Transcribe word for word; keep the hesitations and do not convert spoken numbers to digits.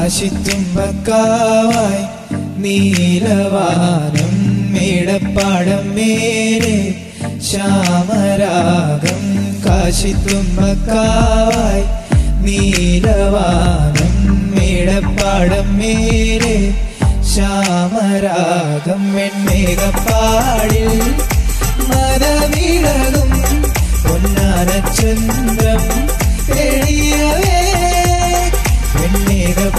കാശിത്തുമ്പക്കാവായി നീലവാനം മേടപ്പാടം മേലെ ശ്യാമരാഗം കാശിത്തുമ്പക്കാവായി നീലവാനം മേടപ്പാടം മേലെ ശ്യാമരാഗം വെൺമേഘപ്പാടിൽ മനവിളകും പൊന്നാനച്ചെന്ന